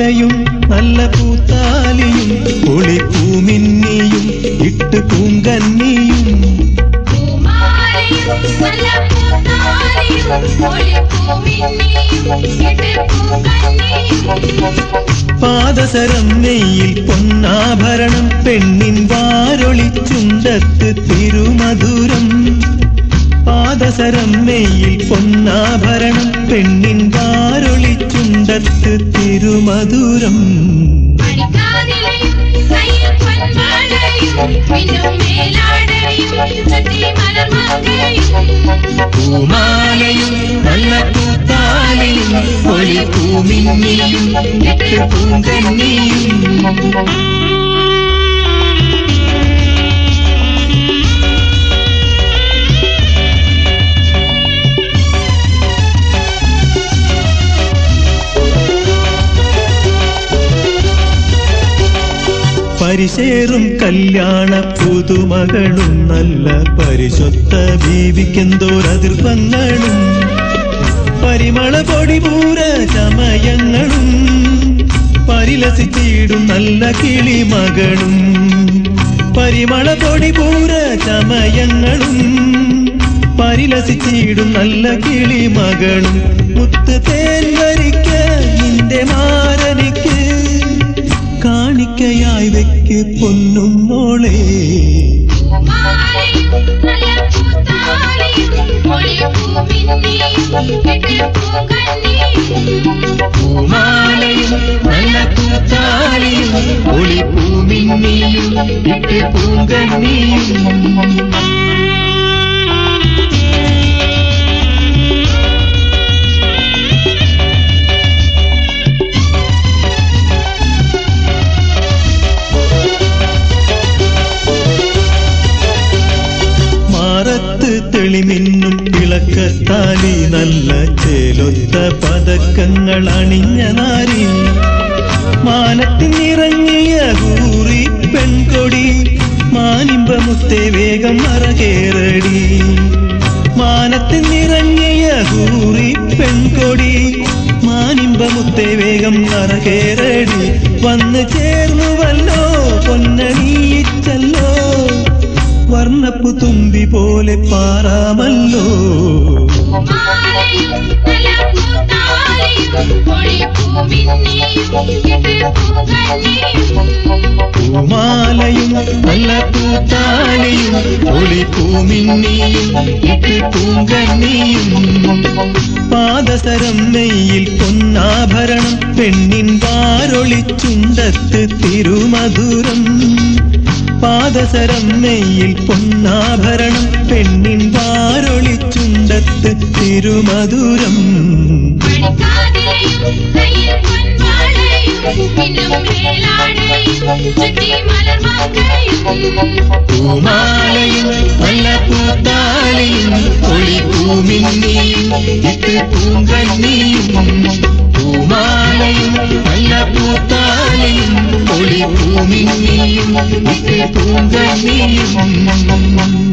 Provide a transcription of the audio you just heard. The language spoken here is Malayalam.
പൂമാലയും നല്ല പൂത്താലിയും ഒളിപ്പൂമിന്നിയും ഇട്ട് പൂങ്കന്നിയും പാദസരം നെയ്യിൽ പൊന്നാഭരണം പെണ്ണിൻ വാരൊളിച്ചുണ്ടത്ത് തിരുമധുരം പാദസരം നെയ്യിൽ പൊന്നാഭരണം പെണ്ണിൻ വാരൊളിച്ചുണ്ടത്ത് തിരുമധുരം പൂമാലയും നല്ല പൂത്താലിയും ഒളിപ്പൂമിന്നിയും ഇട്ട് പൂങ്കന്നിയും പരിശേറും കല്യാണ പുതുമകളും നല്ല പരിശുദ്ധ ബീവിക്കെന്തോരതിർപ്പങ്ങളും പരിമള പൊടിപൂര ചമയങ്ങളും പരിലസിച്ചിടും നല്ല കിളിമകളും പരിമള പൊടിപൂര ചമയങ്ങളും പരിലസിച്ചിടും നല്ല കിളിമകളും മുത്ത് തേൻ വരിക്ക നിന്റെ മാരനിക്ക് കാണിക്കയായി വെക്ക് പൊന്നും മോളെ പൂമാലയും നല്ല പൂത്താലിയും ഒളിപ്പൂമിന്നിയും ഇട്ട് പൂങ്കന്നിയും തെളിമിന്നും വിളക്കത്താലി നല്ല ചേലൊത്ത പതക്കങ്ങൾ അണിഞ്ഞ നാരി മാനത്തിനിറങ്ങിയ ഹൂറി പെൺകൊടി മാനിമ്പമുത്തെ വേഗം മറകേറടി മാനത്തിനിറങ്ങിയ ഹൂറി പെൺകൊടി മാനിമ്പമുത്തെ വേഗം മറകേറടി വന്ന് ചേർന്നുവല്ലോ പൊന്നണിയിച്ചല്ലോ വർണ്ണപ്പു തുമ്പി പോലെ പാറാമല്ലോ പൂമാലയും നല്ല പൂത്താലിയും ഒളിപ്പൂമിന്നിയും ഇട്ട് പൂങ്കന്നിയും പാദസരം നെയ്യിൽ പൊന്നാഭരണം പെണ്ണിൻ വാരൊളിച്ചുണ്ടത്ത് തിരുമധുരം പാദസരം നെയ്യിൽ പൊന്നാഭരണം പെണ്ണിൻ വാരൊളിച്ചുണ്ടത്ത് തിരുമധുരം പൂമാലയും നല്ല പൂത്താലിയും ഒളിപ്പൂമിന്നിയും ഇട്ട് പൂങ്കന്നിയും പൂമാലയും നല്ല പൂത്താലിയും ഒളിപ്പൂമിന്നിയും ഇട്ട് പൂങ്കന്നിയും